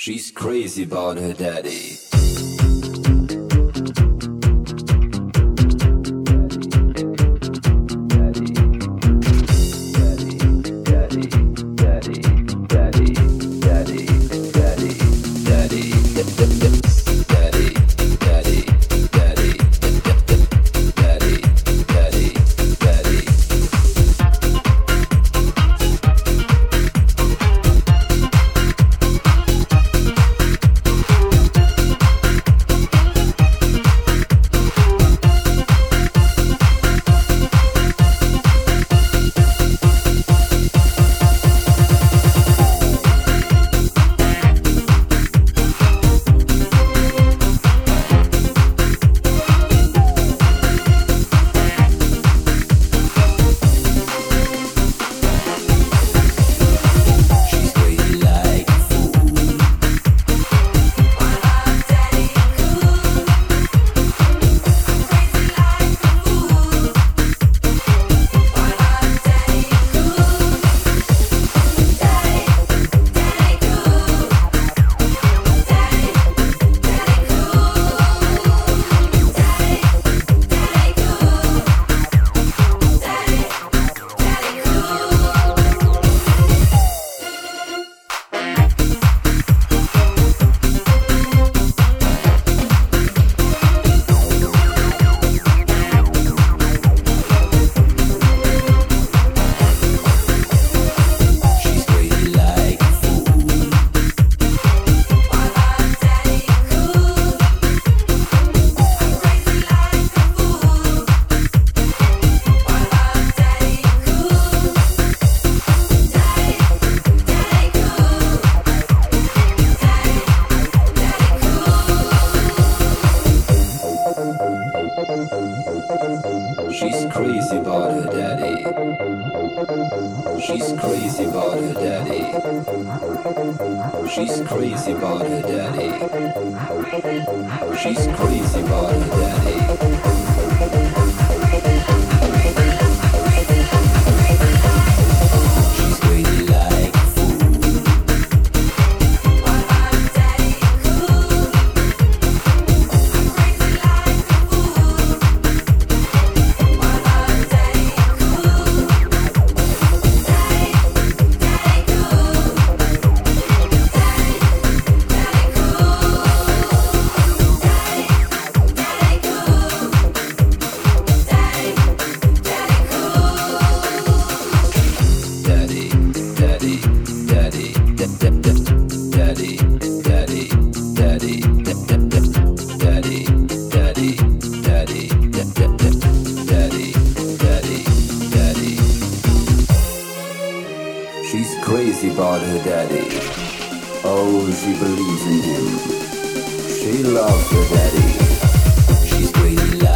She's crazy about her daddy. She's crazy about her daddy. She's crazy about her daddy. She's crazy about her daddy. She's crazy about her daddy. She's crazy like a fool. While our daddy cool. I'm crazy like a fool. While our daddy cool. Daddy cool. Daddy She's crazy about her daddy. Oh, she believes in him. She loves her daddy. She's crazy like